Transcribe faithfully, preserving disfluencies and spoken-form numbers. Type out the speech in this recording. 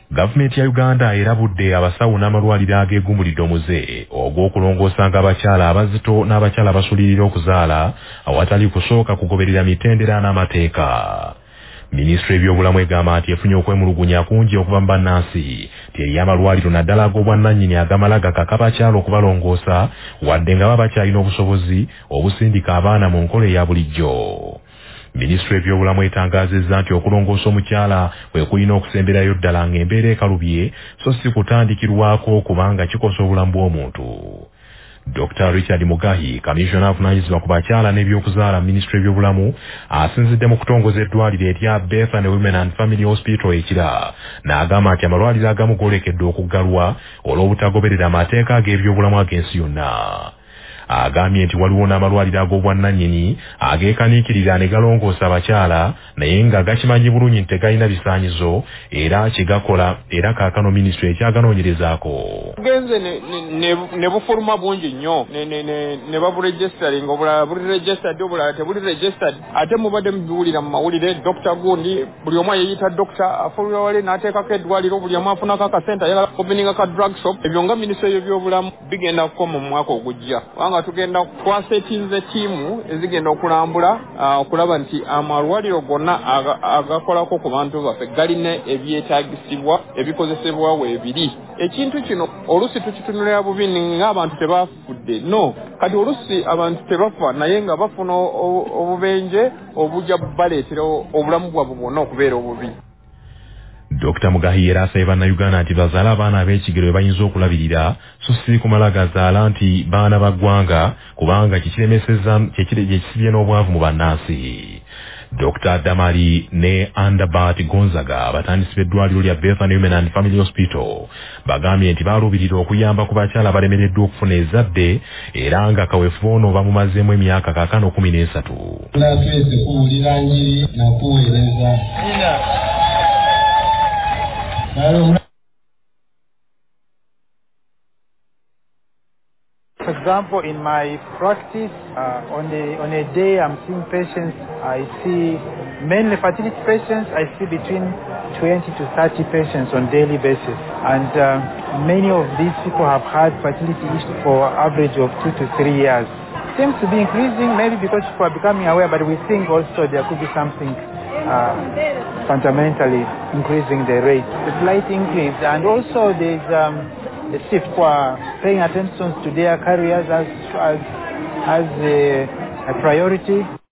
Gavumenti ya Uganda erabudde abasawo n'amalwaliro ageegumbulidde omuze ogw'okulongoosanga abakyala abazito n'abakyala abasulirira okuzaala awatali kusooka kugoberera mitendera n'amateeka. Minisitule y'ebyobulamu egamba nti efunye okwemulugunya kungi okuva mu bannansi nti eri amalwaliro naddala ag'obwannannyini agamala gakaka abakyala okubalongoosa wadde nga baba bakyalina obusobozi obusindika abaana mu nkola eya bulijjo. Minisitule y'ebyobulamu etangaazizza nti okulongoosa omukyala kwe kulina okusemberayo ddala ng'embeera ekalubye so si kutandikirwako kubanga kikosa obulamu bw'omuntu. Doctor Richard Mugahi, Commissioner avunaanyizibwa ku bakyala n'ebyokuzaala Minisitule y'ebyobulamu, asinzidde mu kutongoza eddwaliro erya Bethany Women and Family Hospital ekira, n'agamba nti amalwaliro agamu goolekedde okuggalwa olw'obutagoberera amateeka ag'ebyobulamu ag'ensi yonna. Agambye nti waliwo n'amalwaliro ag'obwannannyini ageekaniikirira ne galongoosa abakyala naye nga gakimanyi bulungi nti tegalina bisaanyizo era kigakola era kaakano minisitule ekyaganoonyerezaako. Genze ne bufuluma bungi nnyo ne baburegistering obulala buli registered obulala tebuli registered ate mubadde mubiwulira mu mawulire Dokita Gundi buli omu yeeyita dokita afulula wale n'ateekako eddwaliro buli omu afunako akasente ayagala openinga ka drug shop. Ebyo nga minisitule y'ebyobulamu bigenda kukoma mu mwaka ogujja kubanga tugenda twasetinze ttiimu ezigenda okulambula okulaba nti amalwaliro gonna agakolako ku bantu baffe galina ebyetaagisibwa ebikozesebwa weebiri. Ekintu kino olusi tukitunulira bubi ng'abantu tebafudde no kati olusi abantu tebafa naye nga bafuna obubenje obujja baleetera obulamu bwabwe bwonna okubeera obubi. Doctor Mugahi era asabye bannayuganda nti bazaala abaana ab'ekigero be bayinza okulabirira so si kumala gazaala nti baana ba ggwanga kubanga kikiremesezza kyekisibye n'obwavu mu bannansi. Doctor Damali ne Andabert Gonzaga abatandisi b'eddwaliro lya Bethany Women and Family Hospital bagambye nti baalubirira okuyamba ku bakyala balemereddwa okufuna ezzadde era nga kaweefube ono bamumazeemu emyaka kaakano kumi n'esatu. Twese kuwulira njiri na kuweereza. For example, in my practice, uh, on, the, on a day I'm seeing patients, I see mainly fertility patients, I see between twenty to thirty patients on a daily basis. And uh, many of these people have had fertility issues for an average of two to three years. Seems to be increasing, maybe because people are becoming aware, but we think also there could be something uh, fundamentally increasing the rate. A slight increase, and also there's um, a shift for paying attention to their careers as as as a, a priority.